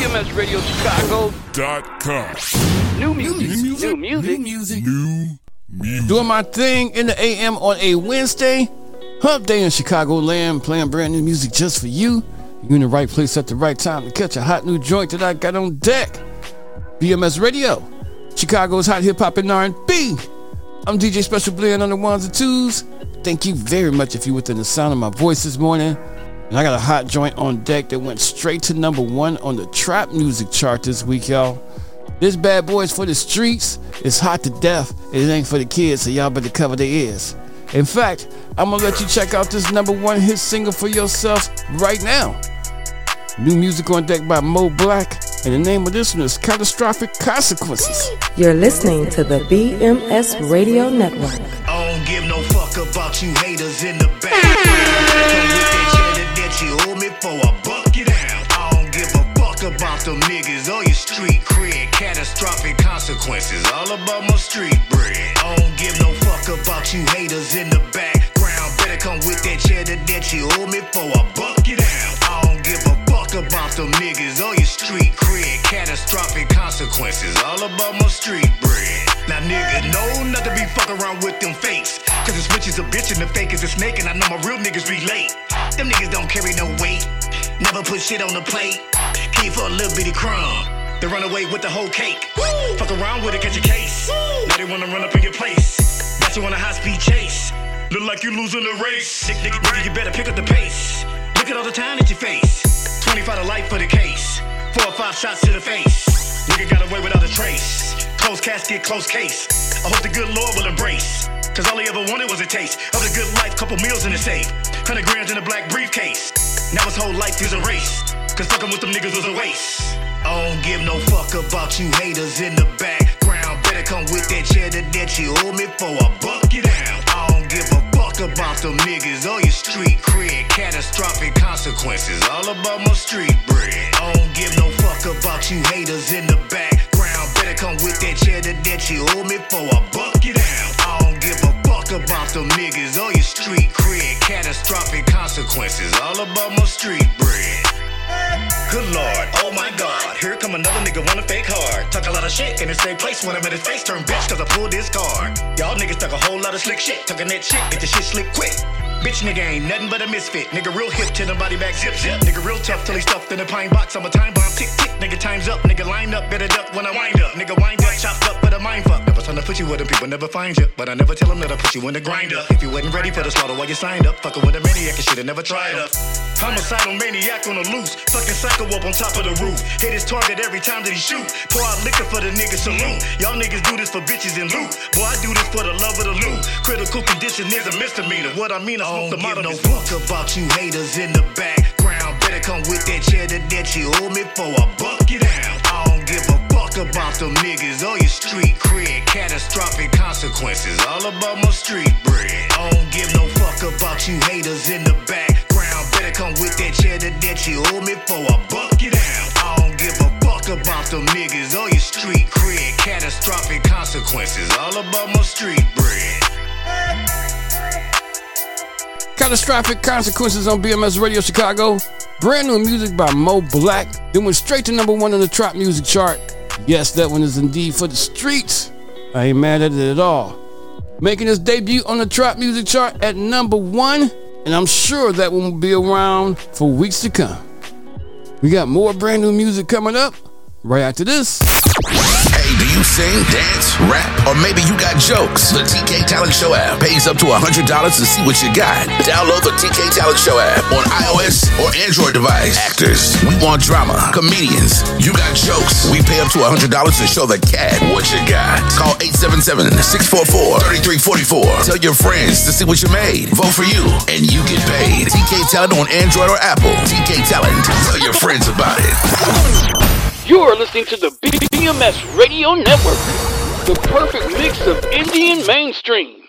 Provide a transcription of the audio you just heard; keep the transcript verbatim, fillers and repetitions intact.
M S Radio Chicago dot com. New music. New music. New music. New music. New music. Doing my thing in the A M on a Wednesday. Hump Day in Chicagoland, playing brand new music just for you. You're in the right place at the right time to catch a hot new joint that I got on deck. B M S Radio, Chicago's hot hip hop and R and B. I'm D J Special Blend on the ones and twos. Thank you very much if you're within the sound of my voice this morning. And I got a hot joint on deck that went straight to number one on the trap music chart this week, y'all. This bad boy is for the streets. It's hot to death. It ain't for the kids, so y'all better cover their ears. In fact, I'm gonna let you check out this number one hit single for yourself right now. New music on deck by Mo Black, and the name of this one is Catastrophic Consequences. You're listening to the B M S Radio Network. I don't give no fuck about you haters in the back. Come with that cheddar that you owe me for a buck, get down. I don't give a fuck about them niggas or your street cred. Catastrophic consequences, all about my street bread. I don't give no fuck about you haters in the background. Better come with that cheddar that you owe me for a buck, get down. I don't give a fuck about them niggas or your street cred. Catastrophic consequences, all about my street bread. Now nigga, no, not to be fuck around with them fakes. Cause the switch is a bitch and the fake is a snake. And I know my real niggas relate. Them niggas don't carry no weight, never put shit on the plate. Keep for a little bitty crumb, they run away with the whole cake. Woo! Fuck around with it, catch a case. Woo! Now they wanna run up in your place. Got you on a high speed chase. Look like you losing the race. Nigga, nigga, nigga, you better pick up the pace. Look at all the time that you face. twenty-five to life for the case. Four or five shots to the face. Nigga got away without a trace. Close casket, close case. I hope the good Lord will embrace. Cause all he ever wanted was a taste of the good life, couple meals in the safe. Hundred grams in a black briefcase. Now his whole life is erased. Cause fucking with them niggas was a waste. I don't give no fuck about you haters in the background. Better come with that cheddar that you owe me for a buck, get down. I don't give a fuck about them niggas or your street cred. Catastrophic consequences, all about my street bread. I don't give no fuck about you haters in the background. Better come with that cheddar that you owe me for a buck, get down. I don't give a fuck about them niggas or your street cred. Catastrophic consequences, all about my street bread. Good Lord, oh my God, here come another nigga wanna fake hard. Talk a lot of shit in the same place when I'm in his face. Turn bitch cause I pulled this card. Y'all niggas talk a whole lot of slick shit. Talking that shit, get the shit slick quick. Bitch nigga ain't nothing but a misfit. Nigga real hip till the body back zip zip. Nigga real tough till he stuffed in a pine box. I'm a time bomb, tick tick. Nigga time's up, nigga line up, better duck when I wind up. Nigga wind up, chopped up with a mind fuck. Never trying to put you with them, people never find you. But I never tell them that I put you in the grinder. If you wasn't ready for the slaughter while you signed up, fucking with a maniac and shit, I never tried up. Homicidal maniac on the loose, fucking psycho up on top of the roof. Hit his target every time that he shoot. Pour out liquor for the nigga salute. Y'all niggas do this for bitches and loot. Boy, I do this for the love of the loot. Critical condition is a misdemeanor. What I mean, I smoke the model. No fuck about you haters in the background. Better come with that cheddar that you owe me for a buck, get down. I don't give a fuck about them niggas or your street cred. Catastrophic consequences, all about my street bread. I don't give no fuck about you haters in the background. Better come with that cheddar that you owe me for a buck, get down. I don't give a fuck about them niggas or your street cred. Catastrophic consequences, all about my street bread. Catastrophic Consequences on B M S Radio Chicago. Brand new music by Mo Black. It went straight to number one on the trap music chart. Yes, that one is indeed for the streets. I ain't mad at it at all. Making his debut on the trap music chart at number one. And I'm sure that one will be around for weeks to come. We got more brand new music coming up right after this. Hey, do you sing, dance, rap, or maybe you got jokes? The T K Talent Show app pays up to one hundred dollars to see what you got. Download the T K Talent Show app on iOS or Android device. Actors, we want drama. Comedians, you got jokes. We pay up to one hundred dollars to show the cat what you got. Call eight seven seven, six four four, three three four four. Tell your friends to see what you made. Vote for you, and you get paid. T K Talent on Android or Apple. T K Talent. Tell your friends about it. You are listening to the B M S Radio Network, the perfect mix of Indian mainstream.